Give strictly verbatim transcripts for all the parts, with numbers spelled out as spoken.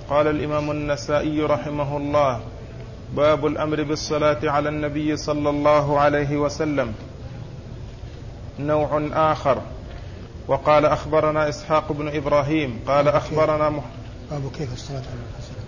قال الإمام النسائي رحمه الله: باب الأمر بالصلاة على النبي صلى الله عليه وسلم. نوع آخر. وقال أخبرنا إسحاق بن إبراهيم قال أخبرنا مح... باب كيف الصلاة على النبي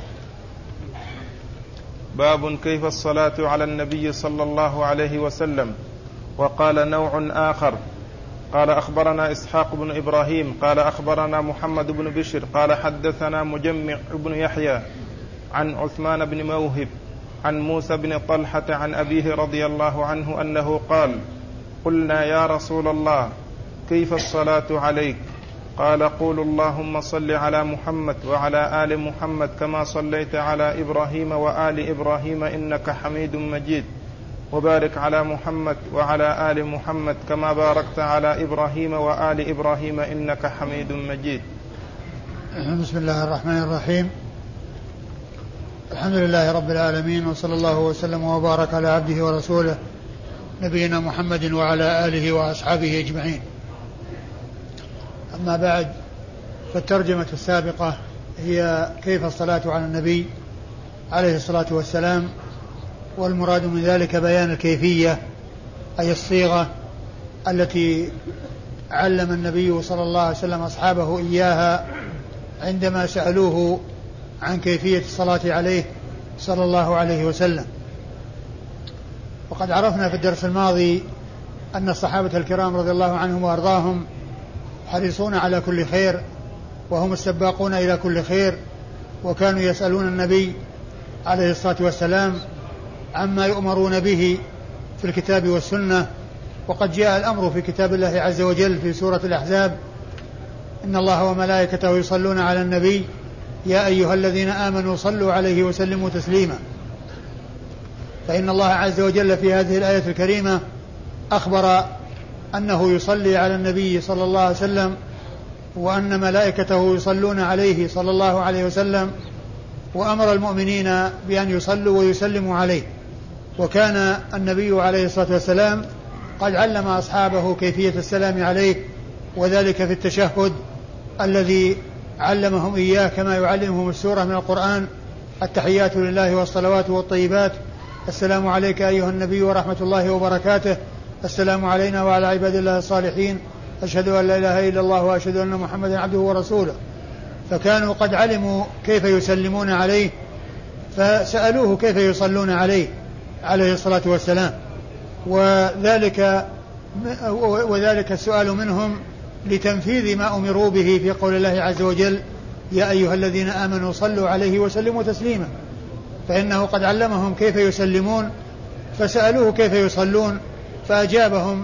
باب كيف الصلاة على النبي صلى الله عليه وسلم. وقال نوع آخر. قال أخبرنا إسحاق بن إبراهيم قال أخبرنا محمد بن بشر قال حدثنا مجمع بن يحيى عن عثمان بن موهب عن موسى بن طلحة عن أبيه رضي الله عنه أنه قال: قلنا يا رسول الله كيف الصلاة عليك؟ قال: قول اللهم صل على محمد وعلى آل محمد كما صليت على إبراهيم وآل إبراهيم إنك حميد مجيد، وبارك على محمد وعلى آل محمد كما باركت على إبراهيم وآل إبراهيم إنك حميد مجيد. بسم الله الرحمن الرحيم. الحمد لله رب العالمين، وصلى الله وسلم وبارك على عبده ورسوله نبينا محمد وعلى آله وأصحابه أجمعين. أما بعد، فالترجمة السابقة هي كيف الصلاة على النبي عليه الصلاة والسلام، والمراد من ذلك بيان الكيفية، أي الصيغة التي علم النبي صلى الله عليه وسلم أصحابه إياها عندما سألوه عن كيفية الصلاة عليه صلى الله عليه وسلم. وقد عرفنا في الدرس الماضي أن الصحابة الكرام رضي الله عنهم وأرضاهم حريصون على كل خير، وهم السباقون إلى كل خير، وكانوا يسألون النبي عليه الصلاة والسلام عما يؤمرون به في الكتاب والسنة. وقد جاء الأمر في كتاب الله عز وجل في سورة الأحزاب: إن الله وملائكته يصلون على النبي يا أيها الذين آمنوا صلوا عليه وسلموا تسليما. فإن الله عز وجل في هذه الآية الكريمة أخبر أنه يصلي على النبي صلى الله عليه وسلم، وأن ملائكته يصلون عليه صلى الله عليه وسلم، وأمر المؤمنين بأن يصلوا ويسلموا عليه. وكان النبي عليه الصلاة والسلام قد علم أصحابه كيفية السلام عليه، وذلك في التشهد الذي علمهم إياه كما يعلمهم السورة من القرآن: التحيات لله والصلوات والطيبات، السلام عليك أيها النبي ورحمة الله وبركاته، السلام علينا وعلى عباد الله الصالحين، أشهد أن لا إله إلا الله وأشهد أن محمدا عبده ورسوله. فكانوا قد علموا كيف يسلمون عليه، فسألوه كيف يصلون عليه عليه الصلاة والسلام، وذلك وذلك السؤال منهم لتنفيذ ما أمروا به في قول الله عز وجل: يا أيها الذين آمنوا صلوا عليه وسلموا تسليما. فإنه قد علمهم كيف يسلمون، فسألوه كيف يصلون، فأجابهم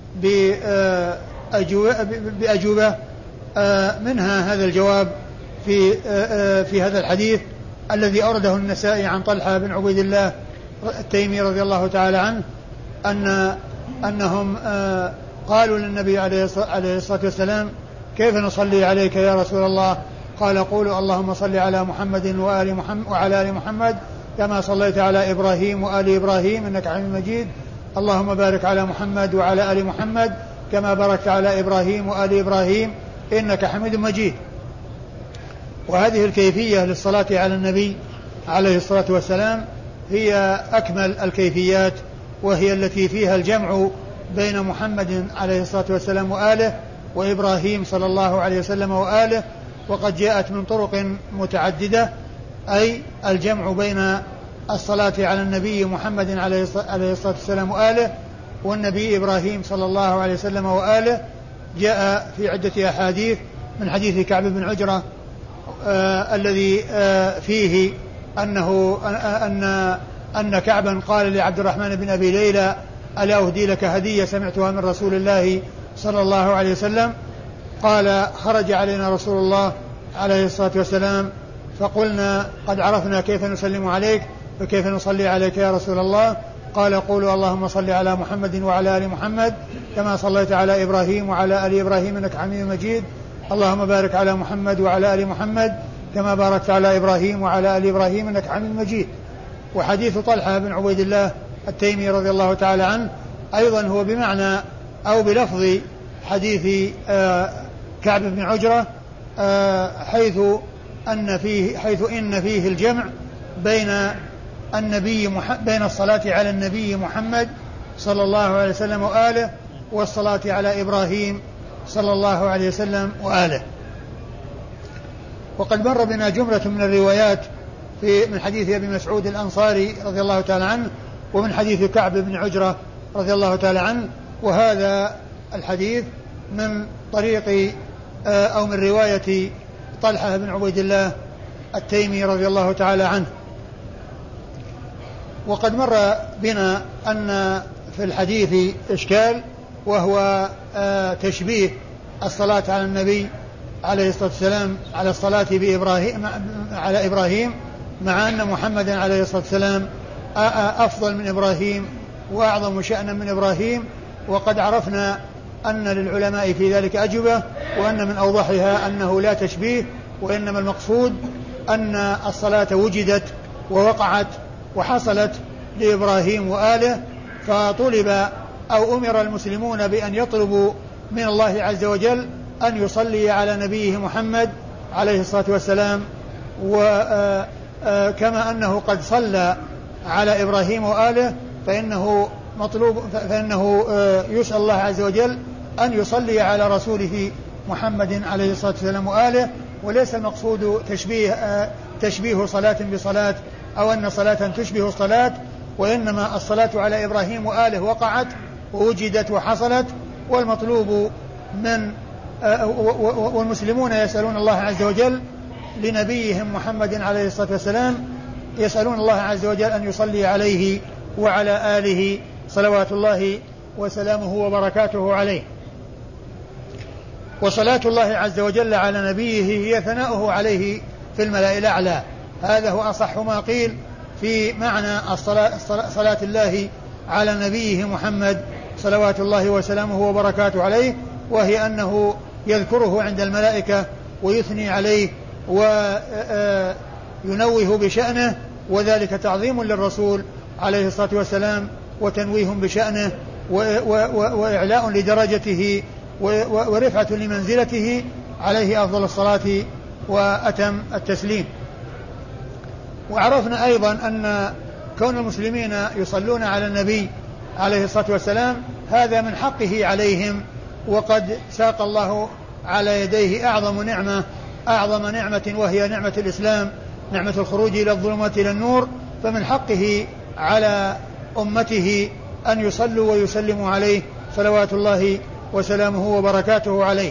بأجوبة منها هذا الجواب في في هذا الحديث الذي أورده النسائي عن طلحة بن عبيد الله التيمي رضي الله تعالى عنه أن أنهم قالوا للنبي عليه الصلاة والسلام: كيف نصلي عليك يا رسول الله؟ قال: قولوا اللهم صل على محمد وآل محمد وعلى آل محمد كما صليت على إبراهيم وآل إبراهيم إنك حميد مجيد، اللهم بارك على محمد وعلى آل محمد كما باركت على إبراهيم وآل إبراهيم إنك حميد مجيد. وهذه الكيفية للصلاة على النبي عليه الصلاة والسلام هي أكمل الكيفيات، وهي التي فيها الجمع بين محمد عليه الصلاة والسلام وآله وإبراهيم صلى الله عليه وسلم وآله. وقد جاءت من طرق متعددة، أي الجمع بين الصلاة على النبي محمد عليه الصلاة والسلام وآله والنبي إبراهيم صلى الله عليه وسلم وآله. جاء في عدة أحاديث من حديث كعب بن عجرة آه الذي آه فيه أنه أن أن كعبا قال لعبد الرحمن بن أبي ليلى: ألا أهدي لك هدية سمعتها من رسول الله صلى الله عليه وسلم؟ قال: خرج علينا رسول الله عليه الصلاة والسلام فقلنا: قد عرفنا كيف نسلم عليك، فكيف نصلي عليك يا رسول الله؟ قال: قولوا اللهم صل على محمد وعلى آل محمد كما صليت على إبراهيم وعلى آل إبراهيم إنك حميد مجيد، اللهم بارك على محمد وعلى آل محمد كما باركت على إبراهيم وعلى آل إبراهيم إنك حميد مجيد. وحديث طلحة بن عبيد الله التيمي رضي الله تعالى عنه أيضا هو بمعنى أو بلفظ حديث آه كعب بن عجرة، آه حيث أن فيه حيث إن فيه الجمع بين النبي بين الصلاة على النبي محمد صلى الله عليه وسلم وآله والصلاة على إبراهيم صلى الله عليه وسلم وآله. وقد مر بنا جملة من الروايات في من حديث أبي مسعود الأنصاري رضي الله تعالى عنه ومن حديث كعب بن عجرة رضي الله تعالى عنه، وهذا الحديث من طريق أو من رواية طلحة بن عبيد الله التيمي رضي الله تعالى عنه. وقد مر بنا أن في الحديث إشكال، وهو تشبيه الصلاة على النبي عليه الصلاة والسلام على الصلاة بإبراهيم على إبراهيم، مع أن محمدا عليه الصلاة والسلام أفضل من إبراهيم وأعظم شأنا من إبراهيم. وقد عرفنا أن للعلماء في ذلك أجوبة، وأن من أوضحها أنه لا تشبيه، وإنما المقصود أن الصلاة وجدت ووقعت وحصلت لإبراهيم وآله، فطلب أو أمر المسلمون بأن يطلبوا من الله عز وجل أن يصلي على نبيه محمد عليه الصلاة والسلام، وكما أنه قد صلى على إبراهيم وآله فإنه مطلوب فإنه يسأل الله عز وجل أن يصلي على رسوله محمد عليه الصلاة والسلام وآله. وليس المقصود تشبيه تشبيه صلاة بصلاة أو أن صلاة تشبه الصلاة، وإنما الصلاة على إبراهيم وآله وقعت ووجدت وحصلت، والمطلوب من والمسلمون يسألون الله عز وجل لنبيهم محمد عليه الصلاة والسلام، يسألون الله عز وجل أن يصلي عليه وعلى آله صلوات الله وسلامه وبركاته عليه. وصلاة الله عز وجل على نبيه هي ثناؤه عليه في الملأ الأعلى، هذا هو أصح ما قيل في معنى الصلاة صلاة الله على نبيه محمد صلوات الله وسلامه وبركاته عليه، وهي أنه يذكره عند الملائكة ويثني عليه وينوه بشأنه، وذلك تعظيم للرسول عليه الصلاة والسلام وتنويه بشأنه وإعلاء لدرجته ورفعة لمنزلته عليه أفضل الصلاة وأتم التسليم. وعرفنا أيضا أن كون المسلمين يصلون على النبي عليه الصلاة والسلام هذا من حقه عليهم، وقد ساق الله على يديه أعظم نعمة أعظم نعمة وهي نعمة الإسلام، نعمة الخروج إلى الظلمات إلى النور، فمن حقه على أمته أن يصلوا ويسلموا عليه صلوات الله وسلامه وبركاته عليه.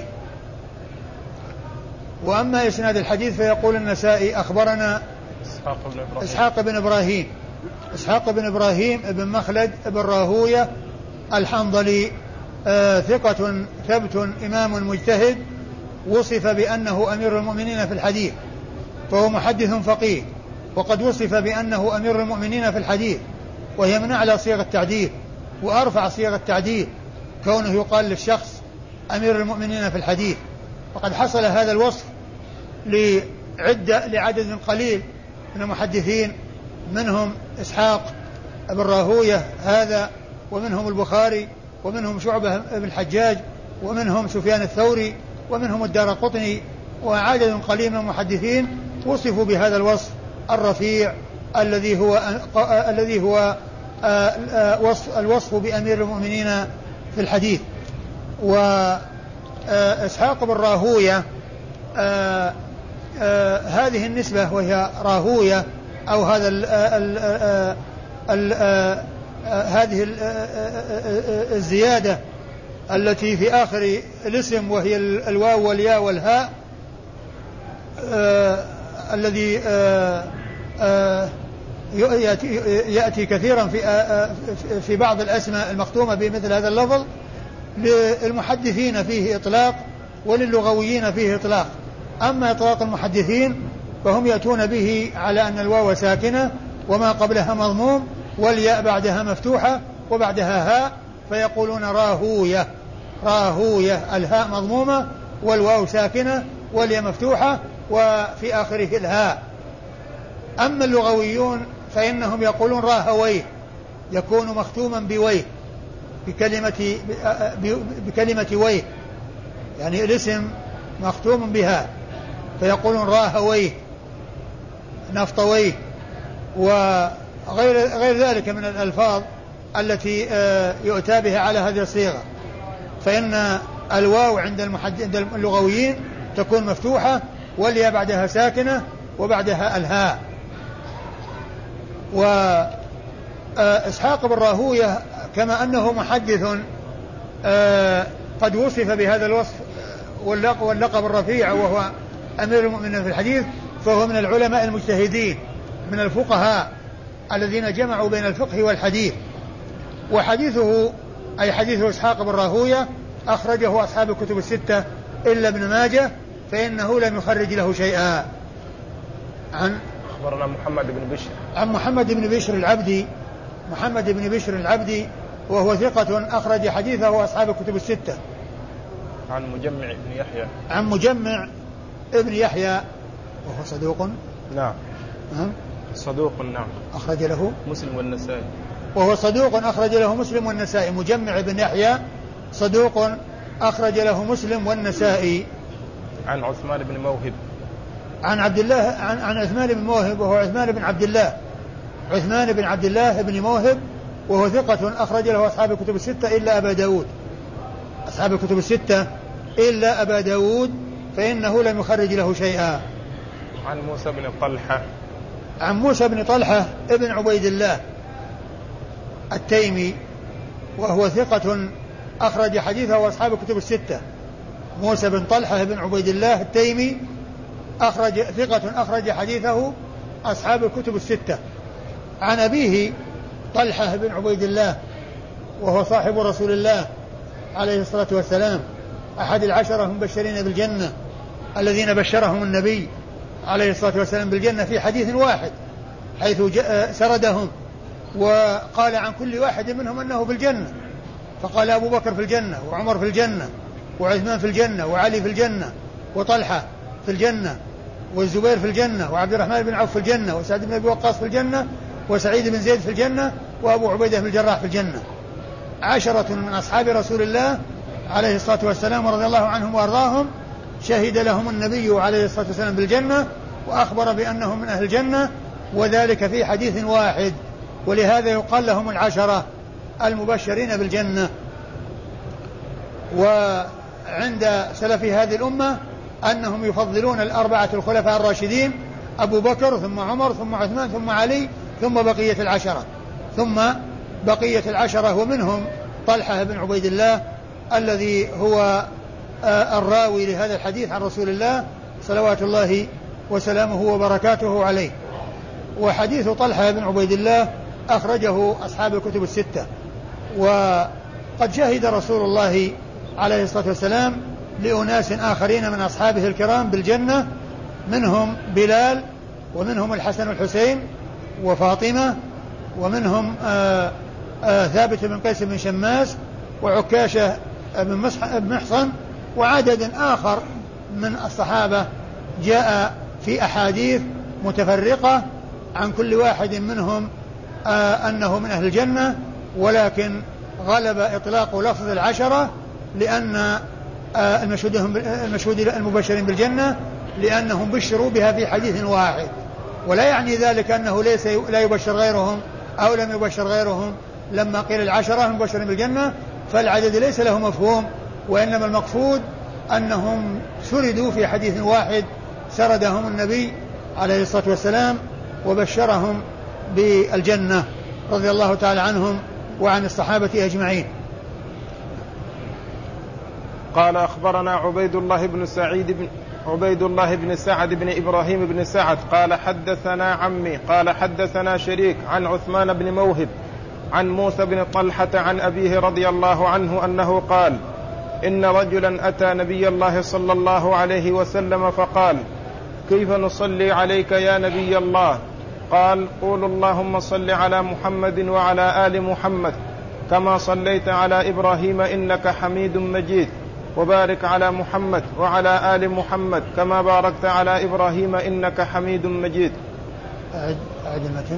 وأما إسناد الحديث فيقول النسائي أخبرنا إسحاق بن إبراهيم إسحاق بن إبراهيم بن مخلد بن راهوية الحنظلي، آه ثقة ثبت إمام مجتهد، وصف بأنه أمير المؤمنين في الحديث، فهو محدث فقيه، وقد وصف بأنه أمير المؤمنين في الحديث، وهي من أعلى صيغ التعديل وأرفع صيغ التعديل، كونه يقال للشخص أمير المؤمنين في الحديث. وقد حصل هذا الوصف لعدة لعدد قليل من المحدثين، منهم إسحاق بن راهوية هذا، ومنهم البخاري، ومنهم شعبة بن الحجاج، ومنهم سفيان الثوري، ومنهم الدارقطني، وعدد قليل من المحدثين وصفوا بهذا الوصف الرفيع الذي هو الذي هو وصف الوصف بأمير المؤمنين في الحديث. وإسحاق بن راهوية هذه النسبة وهي راهوية أو هذا ال ال ال هذه الزيادة التي في آخر الاسم وهي الواو والياء والهاء الذي يأتي, يأتي كثيرا في في بعض الأسماء المختومة بمثل هذا اللفظ، للمحدثين فيه إطلاق وللغويين فيه إطلاق. أما إطلاق المحدثين فهم يأتون به على أن الواو ساكنة وما قبلها مضموم والياء بعدها مفتوحة وبعدها هاء، فيقولون راهوية راهوية الهاء مضمومة والواو ساكنة والياء مفتوحة وفي آخره الهاء. أما اللغويون فإنهم يقولون راهويه، يكون مختوما بويه بكلمة بكلمة ويه، يعني الاسم مختوم بها فيقولون راهويه نفطويه وغير غير ذلك من الألفاظ التي يؤتى بها على هذه الصيغة. فإن الواو عند عند اللغويين تكون مفتوحة والياء بعدها ساكنة وبعدها الهاء. وإسحاق بن راهوية كما أنه محدث قد وصف بهذا الوصف واللقب الرفيع وهو أمير المؤمنين في الحديث، فهو من العلماء المجتهدين من الفقهاء الذين جمعوا بين الفقه والحديث. وحديثه أي حديث إسحاق بن راهوية أخرجه أصحاب الكتب الستة إلا ابن ماجه فإنه لم يخرج له شيئا. عن أخبرنا محمد بن بشر عن محمد بن بشر العبدي محمد بن بشر العبدي وهو ثقة أخرج حديثه أصحاب الكتب الستة. عن مجمع بن يحيى عن مجمع ابن يحيى وهو صدوق. نعم أه؟ صدوق نعم أخرج له مسلم والنسائي وهو صدوق أخرج له مسلم والنسائي. مجمع بن يحيى صدوق أخرج له مسلم والنسائي. عن عثمان بن موهب عن عبد الله عن, عن عثمان بن موهب وهو عثمان بن عبد الله عثمان بن عبد الله بن موهب وهو ثقة أخرج له أصحاب الكتب الستة إلا أبا داود أصحاب الكتب الستة إلا أبا داود فإنه لم يخرج له شيئا. عن موسى بن طلحة عن موسى بن طلحة ابن عبيد الله التيمي وهو ثقة أخرج حديثه أصحاب الكتب الستة. موسى بن طلحة بن عبيد الله التيمي أخرج ثقة أخرج حديثه أصحاب الكتب الستة. عن أبيه طلحة بن عبيد الله وهو صاحب رسول الله عليه الصلاة والسلام أحد العشرة المبشرين بالجنة الذين بشرهم النبي عليه الصلاة والسلام بالجنة في حديث واحد حيث سردهم وقال عن كل واحد منهم أنه بالجنة، فقال أبو بكر في الجنة وعمر في الجنة وعثمان في الجنة وعلي في الجنة وطلحة في الجنة والزبير في الجنة وعبد الرحمن بن عوف في الجنة وسعد بن أبي وقاص في الجنة وسعيد بن زيد في الجنة وأبو عبيدة بن الجراح في الجنة. عشرة من أصحاب رسول الله عليه الصلاة والسلام ورضي الله عنهم وأرضاهم شهد لهم النبي عليه الصلاة والسلام بالجنة وأخبر بأنهم من أهل الجنة وذلك في حديث واحد، ولهذا يقال لهم العشرة المبشرين بالجنة. وعند سلف هذه الأمة أنهم يفضلون الأربعة الخلفاء الراشدين أبو بكر ثم عمر ثم عثمان ثم علي ثم بقية العشرة ثم بقية العشرة ومنهم طلحة بن عبيد الله الذي هو الراوي لهذا الحديث عن رسول الله صلوات الله وسلامه وبركاته عليه. وحديث طلحة بن عبيد الله أخرجه أصحاب الكتب الستة. وقد شهد رسول الله عليه الصلاة والسلام لأناس آخرين من أصحابه الكرام بالجنة منهم بلال ومنهم الحسن والحسين وفاطمة ومنهم آآ آآ ثابت بن قيس بن شماس وعكاشة بن محصن وعدد آخر من الصحابة جاء في أحاديث متفرقة عن كل واحد منهم أنه من أهل الجنة، ولكن غلب إطلاق لفظ العشرة لأن المشهود المبشرين بالجنة لأنهم بشروا بها في حديث واحد، ولا يعني ذلك أنه ليس لا يبشر غيرهم أو لم يبشر غيرهم. لما قيل العشرة المبشرين بالجنة فالعدد ليس له مفهوم، وإنما المقصود أنهم سردوا في حديث واحد سردهم النبي عليه الصلاة والسلام وبشرهم بالجنة رضي الله تعالى عنهم وعن الصحابة أجمعين. قال أخبرنا عبيد الله بن سعيد بن عبيد الله بن سعد بن إبراهيم بن سعد قال حدثنا عمي قال حدثنا شريك عن عثمان بن موهب عن موسى بن طلحة عن أبيه رضي الله عنه أنه قال إن رجلا أتى نبي الله صلى الله عليه وسلم فقال كيف نصلي عليك يا نبي الله؟ قال قول اللهم صل على محمد وعلى آل محمد كما صليت على إبراهيم إنك حميد مجيد وبارك على محمد وعلى آل محمد كما باركت على إبراهيم إنك حميد مجيد. أعد المتن.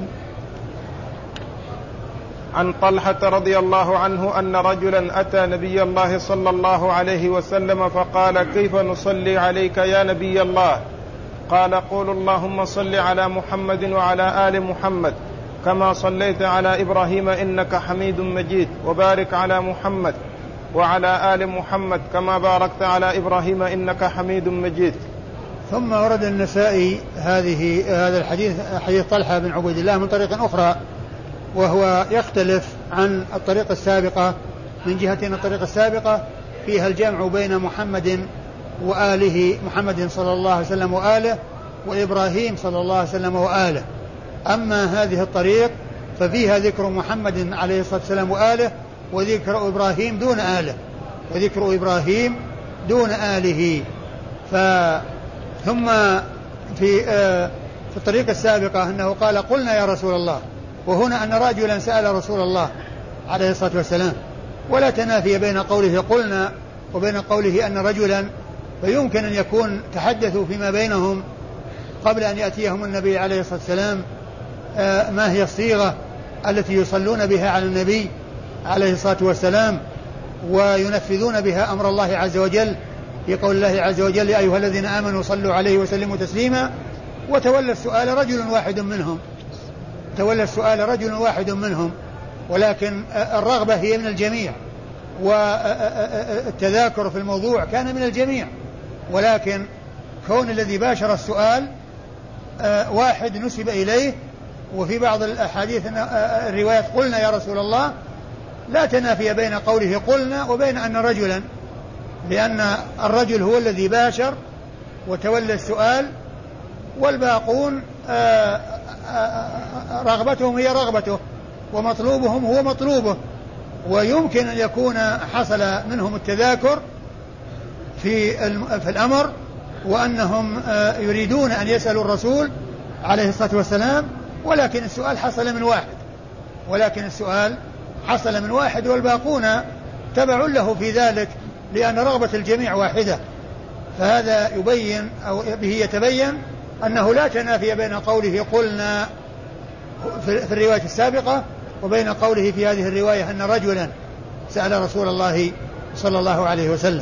عن طلحة رضي الله عنه أن رجلا أتى نبي الله صلى الله عليه وسلم فقال كيف نصلي عليك يا نبي الله؟ قال قولوا اللهم صل على محمد وعلى آل محمد كما صليت على إبراهيم إنك حميد مجيد وبارك على محمد وعلى آل محمد كما باركت على إبراهيم إنك حميد مجيد. ثم ورد النسائي هذه هذا الحديث حديث طلحة بن عبيد الله من طريق أخرى، وهو يختلف عن الطريق السابقة من جهة أن الطريق السابقة فيها الجمع بين محمد وآله، محمد صلى الله عليه وسلم وآله، وإبراهيم صلى الله عليه وسلم وآله. أما هذه الطريق ففيها ذكر محمد عليه الصلاة والسلام وآله، وذكر إبراهيم دون آله، وذكر إبراهيم دون آله. ف ثم في آه في الطريق السابقة أنه قال قلنا يا رسول الله، وهنا أن رجلا سأل رسول الله عليه الصلاة والسلام، ولا تنافي بين قوله قلنا وبين قوله أن رجلا، فيمكن أن يكون تحدثوا فيما بينهم قبل أن يأتيهم النبي عليه الصلاة والسلام آه ما هي الصيغة التي يصلون بها على النبي عليه الصلاة والسلام وينفذون بها أمر الله عز وجل في قول الله عز وجل يا أيها الذين آمنوا صلوا عليه وسلموا تسليما. وتولى السؤال رجل واحد منهم، تولى السؤال رجل واحد منهم، ولكن الرغبة هي من الجميع، والتذاكر في الموضوع كان من الجميع، ولكن كون الذي باشر السؤال واحد نسب إليه. وفي بعض الأحاديث الروايات قلنا يا رسول الله، لا تنافي بين قوله قلنا وبين أن رجلا، لأن الرجل هو الذي باشر وتولى السؤال، والباقون رغبتهم هي رغبته ومطلوبهم هو مطلوبه. ويمكن أن يكون حصل منهم التذاكر في في الأمر، وأنهم يريدون أن يسألوا الرسول عليه الصلاة والسلام، ولكن السؤال حصل من واحد ولكن السؤال حصل من واحد والباقون تبع له في ذلك، لأن رغبة الجميع واحدة. فهذا يبين أو به يتبين أنه لا تنافي بين قوله قلنا في الرواية السابقة وبين قوله في هذه الرواية أن رجلا سأل رسول الله صلى الله عليه وسلم.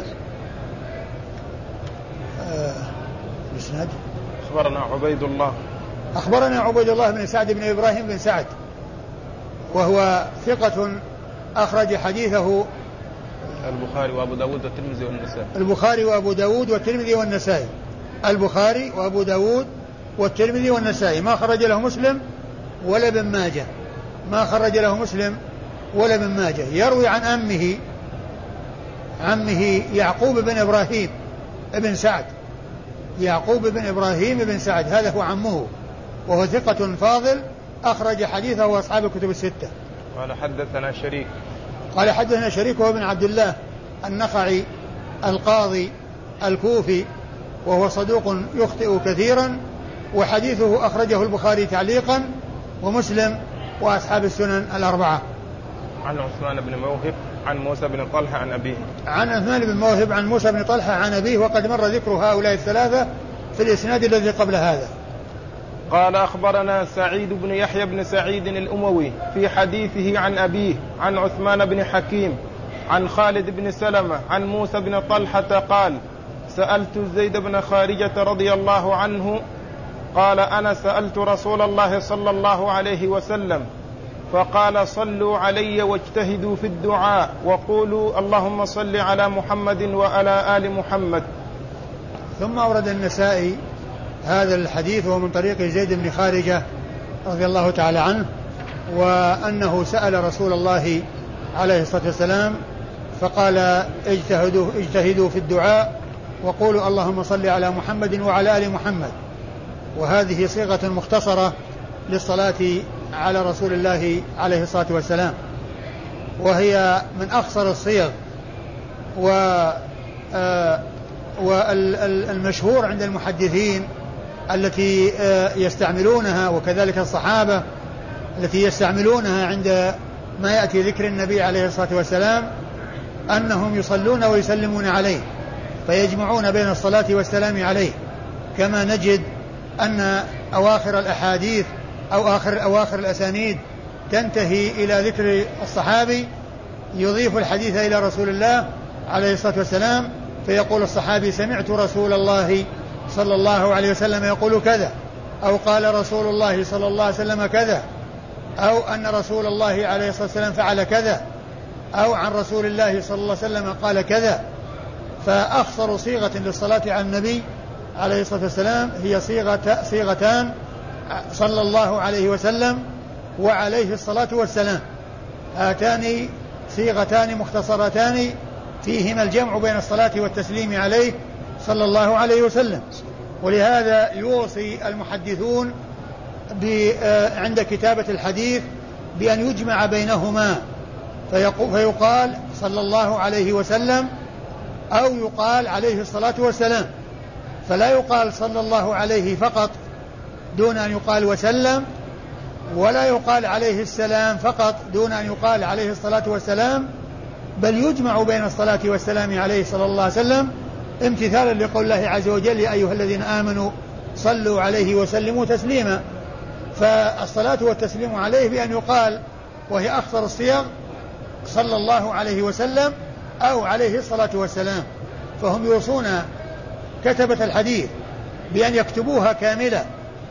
الإسناد أخبرنا عبيد الله أخبرنا عبيد الله بن سعد بن إبراهيم بن سعد، وهو ثقة أخرج حديثه البخاري وأبو داود والترمذي والنسائي. البخاري وأبو داود والترمذي والنسائي. البخاري وأبو داود والترمذي والنسائي، ما خرج له مسلم ولا ابن ماجه، ما خرج له مسلم ولا ابن ماجه. يروي عن أمه عمه يعقوب بن إبراهيم ابن سعد، يعقوب بن إبراهيم بن سعد هذا هو عمه، وهو ثقة فاضل أخرج حديثه وأصحاب الكتب الستة. قال حدثنا شريك قال حدثنا شريك وهو بن عبد الله النخعي القاضي الكوفي، وهو صدوق يخطئ كثيرا، وحديثه أخرجه البخاري تعليقا ومسلم وأصحاب السنن الأربعة. عن عثمان بن موهب عن موسى بن طلحة عن أبيه. عن عثمان بن موهب عن موسى بن طلحة عن أبيه، وقد مر ذكر هؤلاء الثلاثة في الإسناد الذي قبل هذا. قال أخبرنا سعيد بن يحيى بن سعيد الأموي في حديثه عن أبيه عن عثمان بن حكيم عن خالد بن سلمة عن موسى بن طلحة قال سألت زيد بن خارجة رضي الله عنه قال أنا سألت رسول الله صلى الله عليه وسلم فقال صلوا علي واجتهدوا في الدعاء وقولوا اللهم صل على محمد وعلى آل محمد. ثم أورد النسائي هذا الحديث ومن طريق زيد بن خارجة رضي الله تعالى عنه، وأنه سأل رسول الله عليه الصلاة والسلام فقال اجتهدوا, اجتهدوا في الدعاء وقولوا اللهم صل على محمد وعلى آل محمد. وهذه صيغة مختصرة للصلاة على رسول الله عليه الصلاة والسلام، وهي من أخصر الصيغ، والمشهور عند المحدثين التي يستعملونها وكذلك الصحابة التي يستعملونها عند ما يأتي ذكر النبي عليه الصلاة والسلام أنهم يصلون ويسلمون عليه، فيجمعون بين الصلاة والسلام عليه، كما نجد أن أواخر الأحاديث أو آخر أواخر الأسانيد تنتهي إلى ذكر الصحابي يضيف الحديث إلى رسول الله عليه الصلاة والسلام، فيقول الصحابي سمعت رسول الله صلى الله عليه وسلم يقول كذا، أو قال رسول الله صلى الله عليه وسلم كذا، أو أن رسول الله عليه الصلاة والسلام فعل كذا، أو عن رسول الله صلى الله عليه وسلم قال كذا. فأخصر صيغة للصلاة على النبي عليه الصلاة والسلام هي صيغة صيغتان: صلى الله عليه وسلم وعليه الصلاة والسلام. هاتان صيغتان مختصرتان فيهما الجمع بين الصلاة والتسليم عليه صلى الله عليه وسلم. ولهذا يوصي المحدثون عند كتابة الحديث بأن يجمع بينهما، فيقال صلى الله عليه وسلم أو يقال عليه الصلاة والسلام، فلا يقال صلى الله عليه فقط دون أن يقال وسلم، ولا يقال عليه السلام فقط دون أن يقال عليه الصلاة والسلام، بل يجمع بين الصلاة والسلام عليه صلى الله عليه وسلم امتثالا لقول الله عز وجل: يا أيها الذين آمنوا صلوا عليه وسلموا تسليما. فالصلاة والتسليم عليه بأن يقال، وهي أخطر الصيغ، صلى الله عليه وسلم أو عليه الصلاة والسلام. فهم يوصون كتبة الحديث بأن يكتبوها كاملة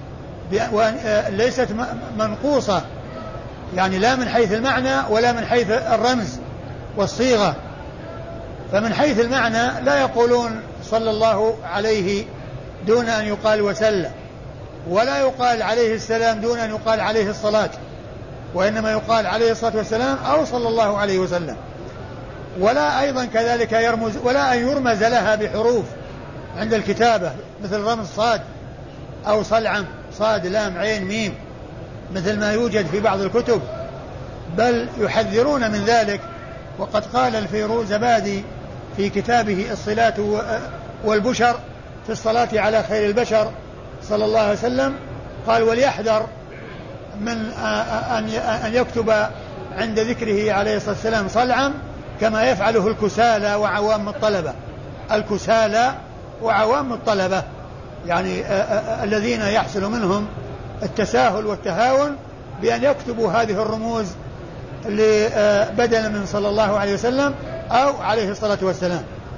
ليست منقوصة، يعني لا من حيث المعنى ولا من حيث الرمز والصيغة. فمن حيث المعنى لا يقولون صلى الله عليه دون أن يقال وسلم، ولا يقال عليه السلام دون أن يقال عليه الصلاة، وإنما يقال عليه الصلاة والسلام أو صلى الله عليه وسلم. ولا أيضا كذلك يرمز، ولا أن يرمز لها بحروف عند الكتابة مثل رمز صاد أو صلعم صاد لام عين ميم مثل ما يوجد في بعض الكتب، بل يحذرون من ذلك. وقد قال الفيروزبادي في كتابه الصلاة والبشر في الصلاة على خير البشر صلى الله عليه وسلم، قال: وليحذر من أن يكتب عند ذكره عليه الصلاة والسلام صلعم كما يفعله الكسالى وعوام الطلبة. الكسالى وعوام الطلبة يعني الذين يحصل منهم التساهل والتهاون بأن يكتبوا هذه الرموز بدلا من صلى الله عليه وسلم أو عليه الصلاة والسلام.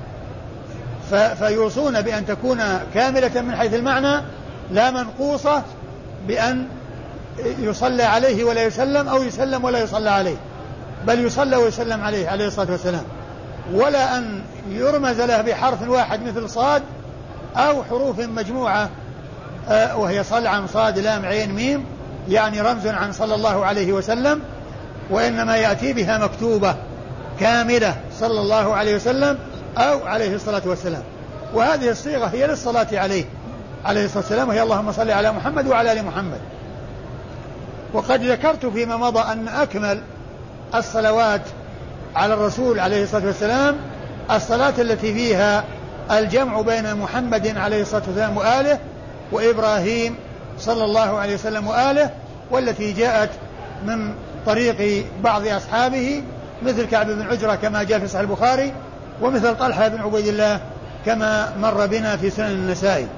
فيوصون بأن تكون كاملة من حيث المعنى لا منقوصة بأن يصلى عليه ولا يسلم أو يسلم ولا يصلى عليه، بل يصلى ويسلم عليه عليه الصلاة والسلام، ولا أن يرمز له بحرف واحد مثل صاد أو حروف مجموعة وهي صلعم صاد لام عين ميم يعني رمز عن صلى الله عليه وسلم، وإنما يأتي بها مكتوبة كاملة صلى الله عليه وسلم أو عليه الصلاة والسلام. وهذه الصيغة هي للصلاة عليه عليه الصلاة والسلام، وهي اللهم صل على محمد وعلى آل محمد. وقد ذكرت فيما مضى أن أكمل الصلوات على الرسول عليه الصلاة والسلام الصلاة التي فيها الجمع بين محمد عليه الصلاة والسلام وآله وإبراهيم صلى الله عليه وسلم وآله، والتي جاءت من طريق بعض أصحابه مثل كعب بن عجرة كما جاء في صحيح البخاري، ومثل طلحة بن عبيد الله كما مر بنا في سنن النسائي.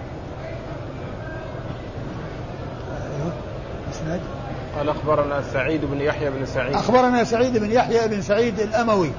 قال أخبرنا سعيد بن يحيى بن سعيد أخبرنا سعيد بن يحيى بن سعيد الأموي،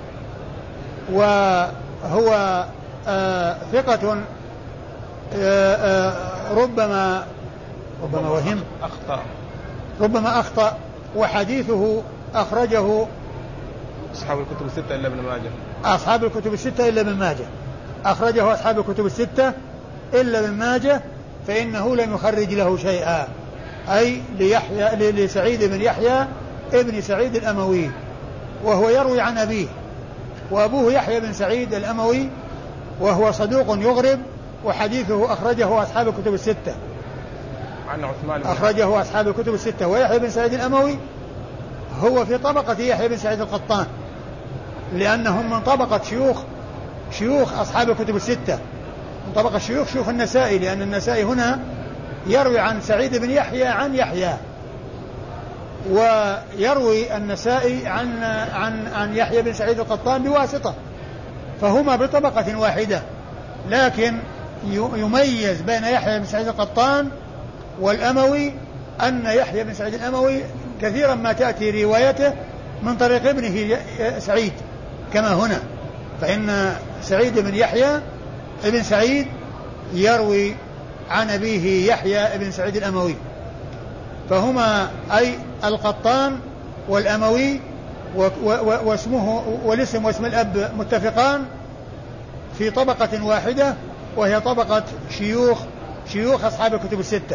وهو آه ثقة آه آه ربما ربما وهم أخطأ ربما أخطأ وحديثه أخرجه أصحاب الكتب الستة إلا ابن ماجه أصحاب الكتب الستة إلا ابن ماجه أخرجه أصحاب الكتب الستة إلا ابن ماجه، فإنه لم يخرج له شيئا، أي ليحيى لسعيد بن يحيى ابن سعيد الأموي، وهو يروي عن أبيه، وأبوه يحيى بن سعيد الأموي وهو صدوق يغرب، وحديثه أخرجه أصحاب الكتب الستة عن عثمان أخرجه أصحاب الكتب الستة. ويحيى بن سعيد الأموي هو في طبقة يحيى بن سعيد القطان، لأنهم من طبقة شيوخ شيوخ أصحاب الكتب الستة، من طبقة شيوخ شيوخ النسائي، لأن النسائي هنا يروي عن سعيد بن يحيى عن يحيى، ويروي النسائي عن عن عن يحيى بن سعيد القطان بواسطة، فهما بطبقة واحدة، لكن يميز بين يحيى بن سعيد القطان والأموي أن يحيى بن سعيد الأموي كثيرا ما تأتي روايته من طريق ابنه سعيد كما هنا، فإن سعيد بن يحيى ابن سعيد يروي عن أبيه يحيى بن سعيد الأموي، فهما أي القطان والأموي واسمه والاسم واسم الأب متفقان في طبقة واحدة، وهي طبقة شيوخ شيوخ أصحاب الكتب الستة.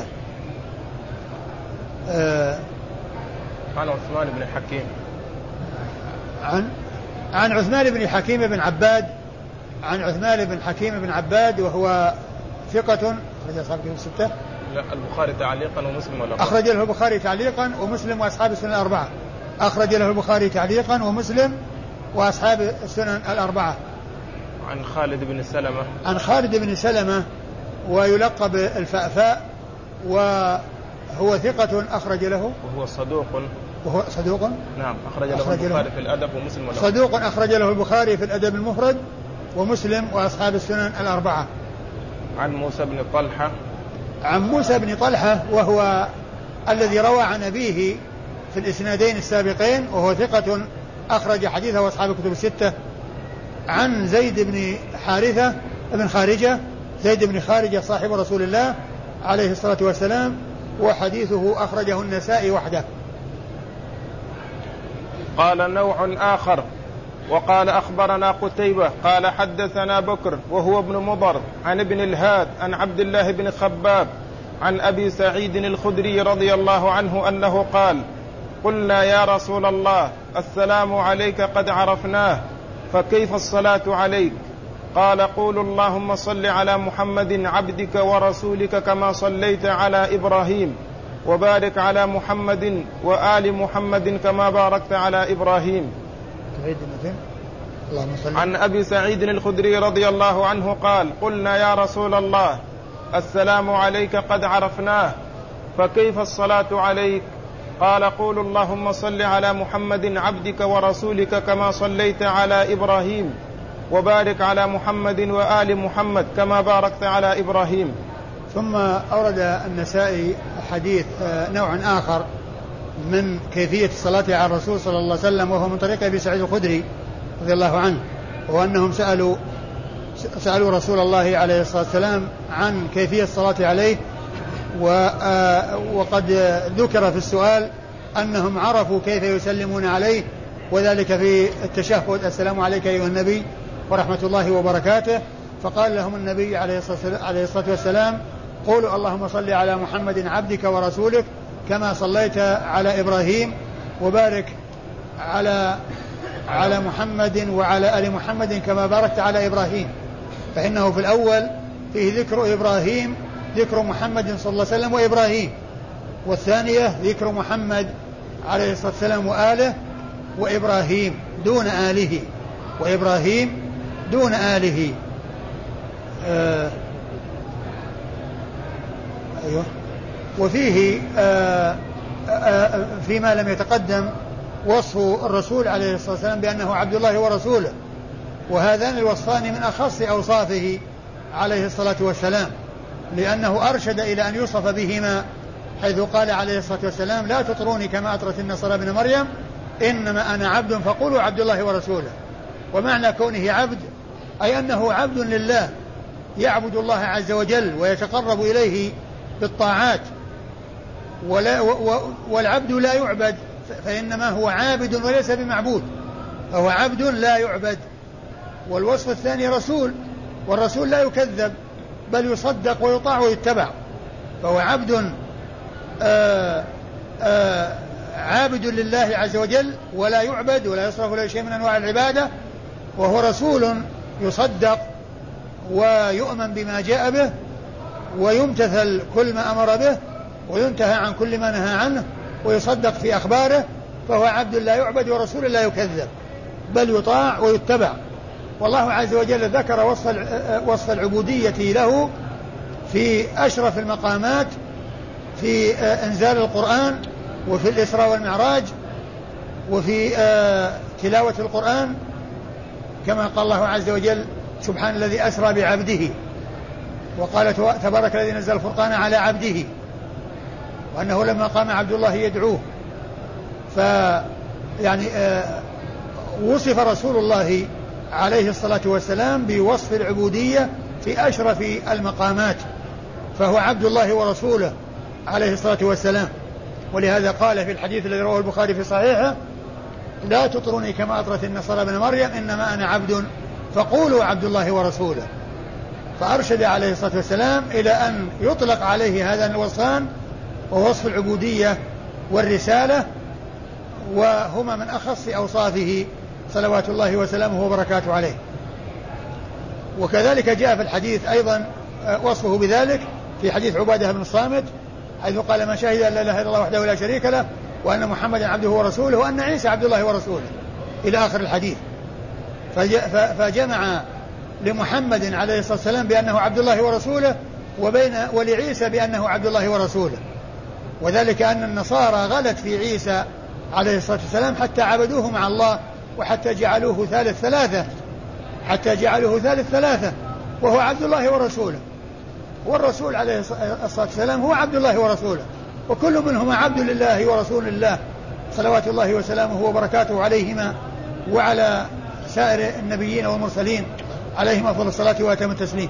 آه عن عثمان بن حكيم عن عن عثمان بن حكيم بن عباد عن عثمان بن حكيم بن عباد وهو ثقة أخرج أصحاب الكتب الستة. لا البخاري تعليقا ومسلم ولا أخرج له البخاري تعليقا ومسلم وأصحاب السنن الأربعة. أخرج له البخاري تعليقا ومسلم وأصحاب السنن الأربعة. عن خالد بن سلمة عن خالد بن سلمة ويلقب الفأفاء، وهو ثقة أخرج له وهو صدوق وهو صدوق نعم أخرج له أخرج البخاري له في الأدب ومسلم ولا صدوق أخرج له البخاري في الأدب المفرد ومسلم وأصحاب السنن الأربعة. عن موسى بن طلحة عن موسى بن طلحة وهو الذي روى عن أبيه في الإسنادين السابقين، وهو ثقة أخرج حديثه أصحاب الكتب الستة. عن زيد بن حارثة بن خارجة زيد بن خارجة صاحب رسول الله عليه الصلاة والسلام، وحديثه أخرجه النسائي وحده. قال نوع آخر وقال أخبرنا قتيبة قال حدثنا بكر وهو ابن مضر عن ابن الهاد عن عبد الله بن خباب عن أبي سعيد الخدري رضي الله عنه أنه قال قلنا يا رسول الله السلام عليك قد عرفناه فكيف الصلاة عليك؟ قال قول اللهم صل على محمد عبدك ورسولك كما صليت على إبراهيم وبارك على محمد وآل محمد كما باركت على إبراهيم. عن أبي سعيد الخدري رضي الله عنه قال قلنا يا رسول الله السلام عليك قد عرفناه فكيف الصلاة عليك؟ قال قول اللهم صل على محمد عبدك ورسولك كما صليت على إبراهيم وبارك على محمد وآل محمد كما باركت على إبراهيم. ثم أورد النسائي حديث نوع آخر من كيفية الصلاة على الرسول صلى الله عليه وسلم، وهو من طريق أبي سعيد الخدري رضي الله عنه، وأنهم سألوا سألوا رسول الله عليه الصلاة والسلام عن كيفية الصلاة عليه، وقد ذكر في السؤال أنهم عرفوا كيف يسلمون عليه، وذلك في التشهد السلام عليك أيها النبي ورحمة الله وبركاته. فقال لهم النبي عليه الصلاة والسلام قولوا اللهم صل على محمد عبدك ورسولك كما صليت على إبراهيم وبارك على على محمد وعلى آل محمد كما باركت على إبراهيم. فإنه في الأول فيه ذكر إبراهيم ذكر محمد صلى الله عليه وسلم وإبراهيم، والثانية ذكر محمد عليه الصلاة والسلام وآله وإبراهيم دون آله وإبراهيم دون آله. آه أيوه. وفيه آه آه فيما لم يتقدم وصف الرسول عليه الصلاة والسلام بأنه عبد الله ورسوله، وهذان الوصفان من أخص أوصافه عليه الصلاة والسلام، لأنه أرشد إلى أن يوصف بهما، حيث قال عليه الصلاة والسلام لا تطروني كما أطرت النصارى ابن مريم إنما أنا عبد فقولوا عبد الله ورسوله. ومعنى كونه عبد أي أنه عبد لله يعبد الله عز وجل ويتقرب إليه بالطاعات، ولا والعبد لا يعبد، فإنما هو عابد وليس بمعبود، فهو عبد لا يعبد. والوصف الثاني رسول، والرسول لا يكذب بل يصدق ويطاع ويتبع، فهو عبد آآ آآ عابد لله عز وجل ولا يعبد ولا يصرف له شيء من أنواع العبادة، وهو رسول يصدق ويؤمن بما جاء به ويمتثل كل ما أمر به وينتهى عن كل ما نهى عنه ويصدق في أخباره، فهو عبد لا يعبد ورسول لا يكذب بل يطاع ويتبع. والله عز وجل ذكر وصف وصف العبودية له في أشرف المقامات في إنزال القرآن وفي الإسراء والمعراج وفي تلاوة القرآن، كما قال الله عز وجل سبحان الذي أسرى بعبده، وقال تبارك الذي نزل الفرقان على عبده، وأنه لما قام عبد الله يدعوه. فيعني وصف رسول الله عليه الصلاة والسلام بوصف العبودية في أشرف المقامات، فهو عبد الله ورسوله عليه الصلاة والسلام. ولهذا قال في الحديث الذي رواه البخاري في صحيحه: لا تطروني كما أطرت النصارى ابن مريم إنما أنا عبد فقولوا عبد الله ورسوله. فأرشد عليه الصلاة والسلام إلى أن يطلق عليه هذا الوصفان، ووصف العبودية والرسالة، وهما من أخص أوصافه صلوات الله وسلامه وبركاته عليه. وكذلك جاء في الحديث أيضا وصفه بذلك في حديث عبادة بن الصامت حيث قال: من شهد أن لا إله إلا الله وحده لا شريك له وأن محمدا عبده ورسوله وأن عيسى عبد الله ورسوله إلى آخر الحديث. فجمع لمحمد عليه الصلاة والسلام بأنه عبد الله ورسوله، وبين ولعيسى بأنه عبد الله ورسوله. وذلك أن النصارى غلت في عيسى عليه الصلاة والسلام حتى عبدوه مع الله، وحتى جعلوه ثالث ثلاثة حتى جعلوه ثالث ثلاثة وهو عبد الله ورسوله. والرسول عليه الصلاة والسلام هو عبد الله ورسوله، وكل منهما عبد لله ورسول الله صلوات الله وسلامه وبركاته عليهما وعلى سائر النبيين والمرسلين عليهم أفضل الصلاة وأتم التسليم.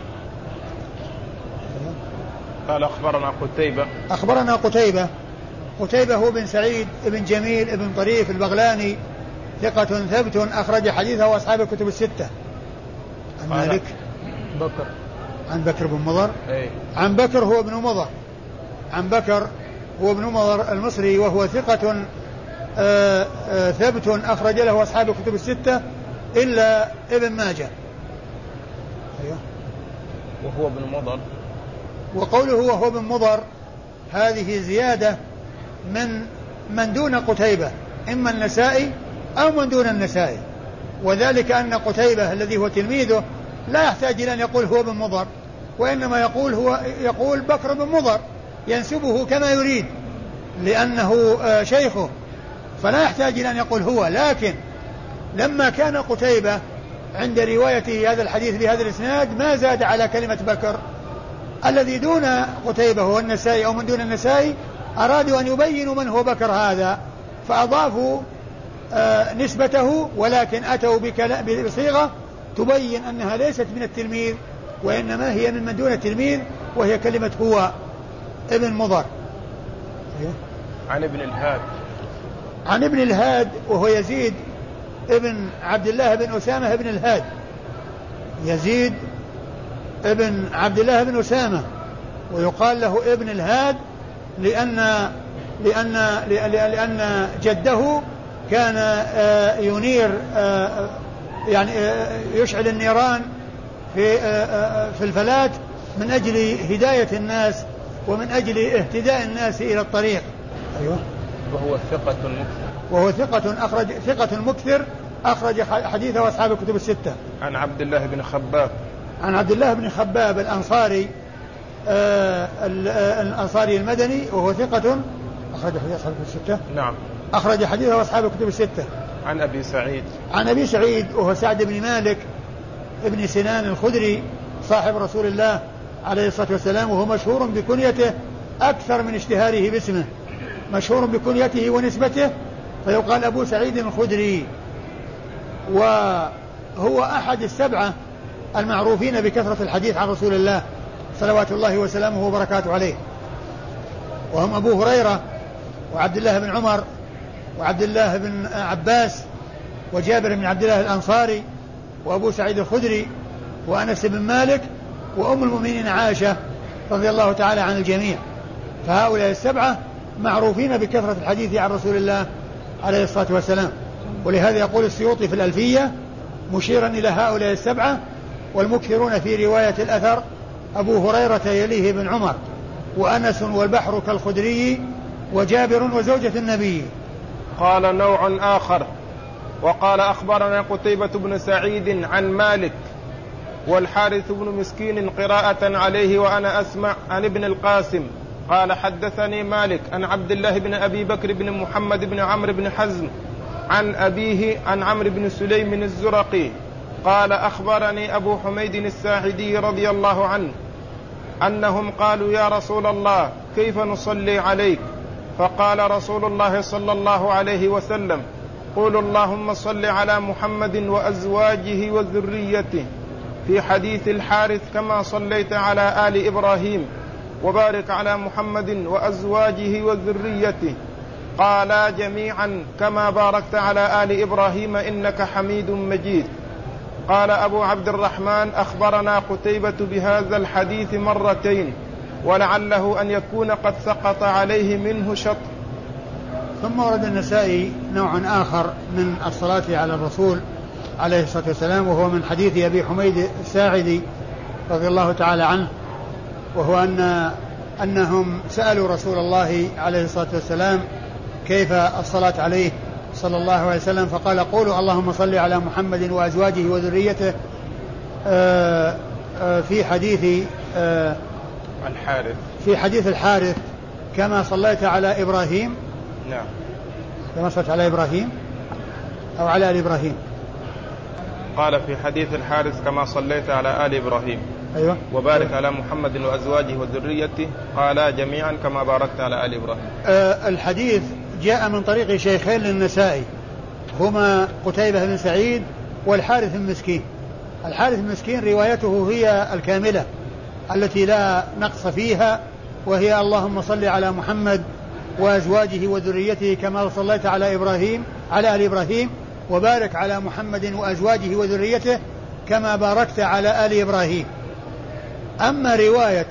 قال: أخبرنا قتيبة أخبرنا قتيبة قتيبة هو بن سعيد بن جميل بن طريف البغلاني، ثقة ثبت أخرج حديثه وأصحاب الكتب الستة. عن مالك بكر عن بكر بن مضر أي. عن بكر هو ابن مضر عن بكر هو ابن مضر المصري، وهو ثقة آآ آآ ثبت أخرج له أصحاب الكتب الستة إلا ابن ماجه. أيوه. وهو ابن مضر، وقوله وهو ابن مضر هذه زيادة من من دون قتيبة، إما النسائي أو من دون النسائي، وذلك أن قتيبة الذي هو تلميذه لا يحتاج إلى أن يقول هو ابن مضر، وإنما يقول هو يقول بكر بن مضر، ينسبه كما يريد لأنه شيخه، فلا يحتاج إلى أن يقول هو. لكن لما كان قتيبة عند روايته هذا الحديث بهذا الإسناد ما زاد على كلمة بكر، الذي دون قتيبة هو النسائي أو من دون النسائي أرادوا أن يبينوا من هو بكر هذا، فأضافوا آه نسبته، ولكن أتوا بصيغة تبين أنها ليست من التلميذ وإنما هي من من دون التلميذ، وهي كلمة هو ابن مضر. عن ابن الهاد عن ابن الهاد وهو يزيد ابن عبد الله بن أسامة بن الهاد، يزيد ابن عبد الله بن أسامة، ويقال له ابن الهاد لأن لأن لأن جده كان ينير يعني يشعل النيران في في الفلات من أجل هداية الناس ومن أجل اهتداء الناس إلى الطريق. أيوه. وهو ثقة مكثر وهو ثقة أخرج ثقة مكثر أخرج حديثه أصحاب الكتب الستة. عن عبد الله بن خباب عن عبد الله بن خباب الأنصاري آه الأنصاري المدني، وهو ثقة أخرج حديث أصحاب الكتب الستة. نعم. أخرج حديثه أصحاب الكتب الستة. عن أبي سعيد عن أبي سعيد وهو سعد بن مالك ابن سنان الخدري صاحب رسول الله عليه الصلاة والسلام، وهو مشهور بكنيته أكثر من اشتهاره باسمه، مشهور بكنيته ونسبته، فيقال أبو سعيد الخدري، وهو أحد السبعة المعروفين بكثرة الحديث عن رسول الله صلوات الله وسلامه وبركاته عليه، وهم أبو هريرة وعبد الله بن عمر وعبد الله بن عباس وجابر بن عبد الله الأنصاري وأبو سعيد الخدري وأنس بن مالك وأم المؤمنين عائشة رضي الله تعالى عن الجميع. فهؤلاء السبعة معروفين بكثرة الحديث عن رسول الله عليه الصلاة والسلام. ولهذا يقول السيوطي في الألفية مشيرا إلى هؤلاء السبعة: والمكثرون في رواية الأثر أبو هريرة يليه بن عمر وأنس والبحر كالخدري وجابر وزوجة النبي. قال نوع آخر وقال: أخبرنا قتيبة بن سعيد عن مالك والحارث بن مسكين قراءة عليه وأنا أسمع عن ابن القاسم قال: حدثني مالك عن عبد الله بن أبي بكر بن محمد بن عمرو بن حزم عن أبيه عن عمرو بن سليم الزرقي قال: أخبرني أبو حميد الساعدي رضي الله عنه أنهم قالوا: يا رسول الله كيف نصلي عليك؟ فقال رسول الله صلى الله عليه وسلم: قولوا اللهم صل على محمد وأزواجه وذريته، في حديث الحارث: كما صليت على آل إبراهيم وبارك على محمد وأزواجه وذريته قالا جميعا كما باركت على آل إبراهيم إنك حميد مجيد. قال أبو عبد الرحمن أخبرنا قتيبة بهذا الحديث مرتين ولعله أن يكون قد سقط عليه منه شطر. ثم ورد النسائي نوع آخر من الصلاة على الرسول عليه الصلاة والسلام، وهو من حديث أبي حميد الساعدي رضي الله تعالى عنه، وهو أن أنهم سألوا رسول الله عليه الصلاة والسلام كيف الصلاة عليه صلى الله عليه وسلم، فقال قولوا اللهم صل على محمد وأزواجه وذريته في حديث الحارث في حديث الحارث كما صليت على إبراهيم. نعم كما صليت على إبراهيم أو على آل إبراهيم. قال في حديث الحارث كما صليت على آل إبراهيم. أيوة. وبارك على محمد وأزواجه وذريته قالا جميعا كما باركت على آل إبراهيم. أه الحديث جاء من طريق شيخين للنسائي هما قتيبة بن سعيد والحارث المسكين. الحارث المسكين روايته هي الكاملة التي لا نقص فيها، وهي اللهم صل على محمد وأزواجه وذريته كما صليت على إبراهيم على آل إبراهيم وبارك على محمد وأزواجه وذريته كما باركت على آل إبراهيم. أما رواية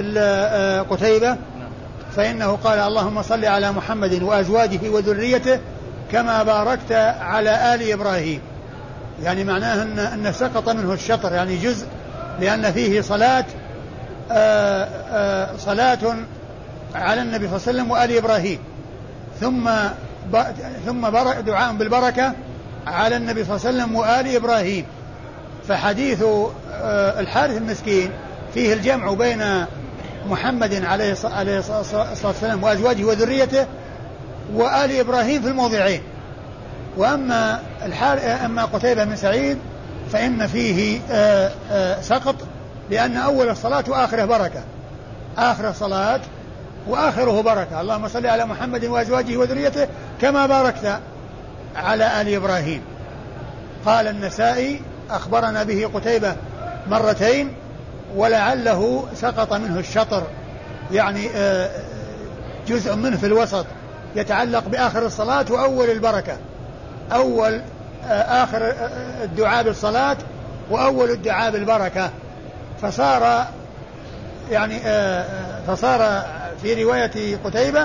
قتيبة فإنه قال اللهم صل على محمد وأزواجه وذريته كما باركت على آل إبراهيم، يعني معناه أن, أن سقط منه الشطر، يعني جزء، لأن فيه صلاة آآ آآ صلاة على النبي صلى الله عليه وسلم وآل إبراهيم، ثم ثم دعاء بالبركة على النبي صلى الله عليه وسلم وآل إبراهيم. فحديث الحارث المسكين فيه الجمع بين محمد عليه الصلاة والسلام وأزواجه وذريته وآل إبراهيم في الموضعين. وأما أما قتيبة بن سعيد فإن فيه سقط، لأن أول الصلاة وآخره بركة، آخر الصلاة وآخره بركة، اللهم صل على محمد وأزواجه وذريته كما باركت على آل إبراهيم. قال النسائي أخبرنا به قتيبة مرتين ولعله سقط منه الشطر، يعني جزء منه في الوسط يتعلق بآخر الصلاة وأول البركة، أول آخر الدعاء بالصلاة وأول الدعاء بالبركة، فصار يعني فصار في رواية قتيبة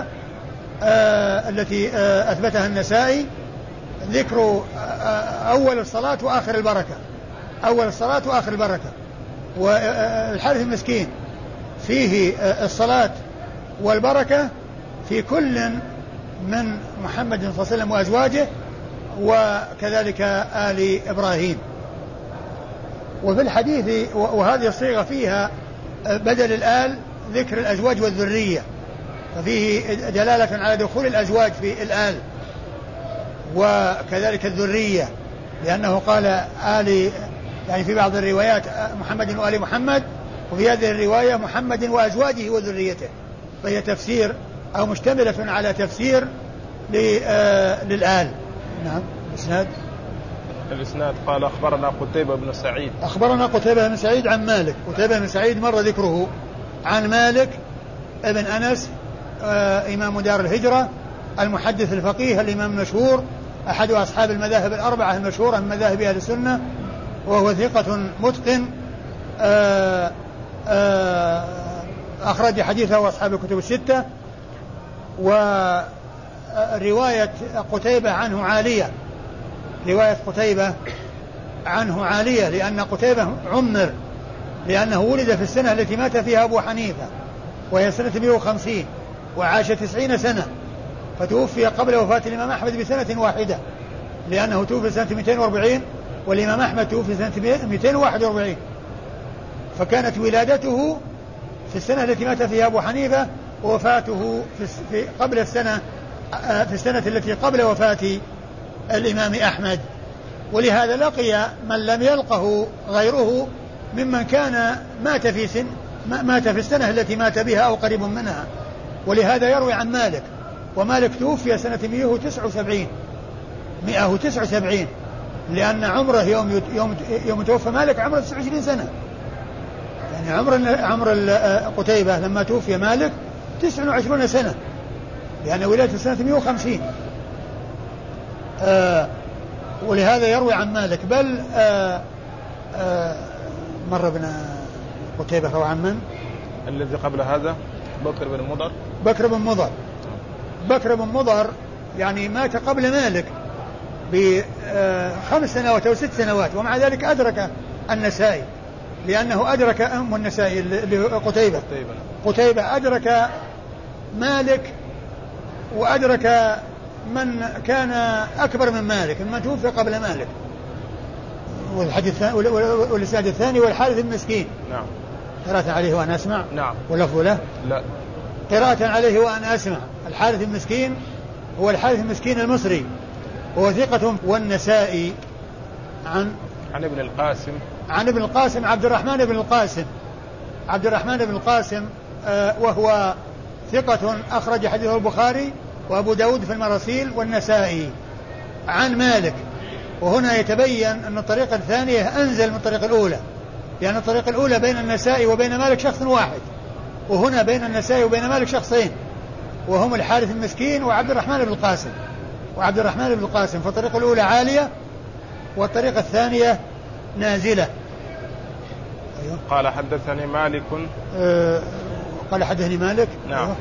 التي أثبتها النسائي ذكر أول الصلاة وآخر البركة، أول الصلاة وآخر البركة. والحارث المسكين فيه الصلاة والبركة في كل من محمد صلى الله عليه وسلم وأزواجه وكذلك آل إبراهيم. وفي الحديث وهذه الصيغة فيها بدل الآل ذكر الأزواج والذرية، ففيه دلالة على دخول الأزواج في الآل وكذلك الذرية، لأنه قال آل، يعني في بعض الروايات محمد وآل محمد، وفي هذه الرواية محمد وأزواجه وذريته، فهي تفسير أو مشتملة على تفسير للآل. نعم. الإسناد الإسناد قال أخبرنا قتيبة بن سعيد أخبرنا قتيبة بن سعيد عن مالك. قتيبة بن سعيد مر ذكره عن مالك ابن أنس آه إمام دار الهجرة المحدث الفقيه الإمام المشهور أحد أصحاب المذاهب الأربعة المشهورة من مذاهب أهل السنة، وهو ثقة متقن آه آه أخرج حديثه وأصحاب الكتب الستة. ورواية قتيبة عنه عالية، رواية قتيبة عنه عالية، لأن قتيبة عمر، لأنه ولد في السنة التي مات فيها أبو حنيفة وهي سنة مئة وخمسين، وعاش تسعين سنة، فتوفي قبل وفاة الإمام أحمد بسنة واحدة، لأنه توفي سنة مئتين وأربعين والإمام أحمد توفي سنة مئتين وواحد وأربعين، فكانت ولادته في السنة التي مات فيها أبو حنيفة ووفاته في قبل السنة في السنة التي قبل وفاة الإمام أحمد. ولهذا لقي من لم يلقه غيره ممن كان مات في سن مات في السنة التي مات بها أو قريب منها. ولهذا يروي عن مالك، ومالك توفي سنة مئة وتسعة وسبعين مئة وتسعة وسبعين، لأن عمره يوم يوم يوم توفى مالك عمره تسعة وعشرين سنة، يعني عمر عمر قتيبة لما توفي مالك تسع وعشرون سنة، لأن ولادته سنة مئة وخمسين. آه ولهذا يروي عن مالك. بل آه آه مر بن قتيبة روى عن من؟ الذي قبل هذا بكر بن مضر. بكر بن مضر بكر بن مضر يعني مات قبل مالك بخمس سنوات أو ست سنوات، ومع ذلك أدرك النسائي، لأنه أدرك أم النسائي قتيبة قتيبة أدرك مالك وأدرك من كان أكبر من مالك، من توفي قبل مالك. والحديث والإسناد الثاني والحارث المسكين. نعم. قراءة عليه وأنا أسمع. نعم. ولفظ له. لا. قراءة عليه وأنا أسمع. الحارث المسكين هو الحارث المسكين المصري، هو ثقة. والنسائي عن عن ابن القاسم عن ابن القاسم عبد الرحمن بن القاسم عبد الرحمن بن القاسم آه وهو ثقة أخرج حديثه البخاري وأبو داود في المراسيل والنسائي عن مالك. وهنا يتبين أن الطريقة الثانية أنزل من الطريقة الأولى، لأن يعني الطريقة الأولى بين النسائي وبين مالك شخص واحد، وهنا بين النسائي وبين مالك شخصين، وهم الحارث المسكين وعبد الرحمن بن القاسم وعبد الرحمن بن القاسم. فالطريقة الأولى عالية والطريقة الثانية نازلة. أيوه. قال حدثني مالك. أه قال حدثني مالك. نعم. أيوه.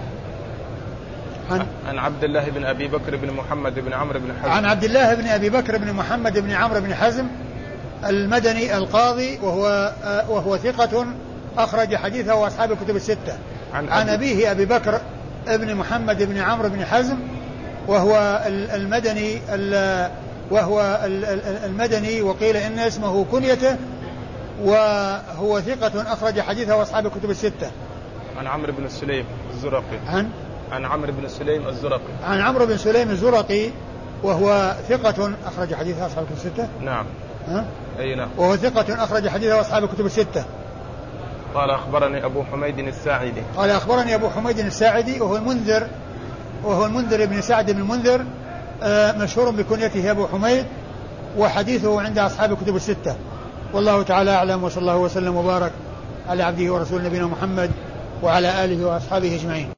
عن, عن عبد الله بن أبي بكر بن محمد بن عمرو بن حزم. عن عبد الله بن أبي بكر بن محمد بن عمرو بن حزم المدني القاضي، وهو أه وهو ثقة أخرج حديثه وأصحاب الكتب الستة. عن, عن أبيه أبي بكر ابن محمد بن عمرو بن حزم، وهو المدني وهو المدني وقيل إن اسمه كنيته، وهو ثقة أخرج حديثه وأصحاب الكتب الستة. عن عمرو بن سليم الزرقي. عن عن عمرو بن سليم الزرقي. عن عمرو بن سليم الزرقي، وهو ثقة أخرج حديثه أصحاب الكتب الستة. نعم. ها؟ أي نعم. وهو ثقة أخرج حديثه أصحاب الكتب الستة. قال أخبرني أبو حميد الساعدي. قال أخبرني أبو حميد الساعدي وهو المنذر وهو المنذر بن سعد بن المنذر، مشهور بكنيته أبو حميد، وحديثه عند أصحاب الكتب الستة. والله تعالى أعلم، وصلى الله وسلم وبارك على عبده ورسول نبينا محمد وعلى آله وأصحابه أجمعين.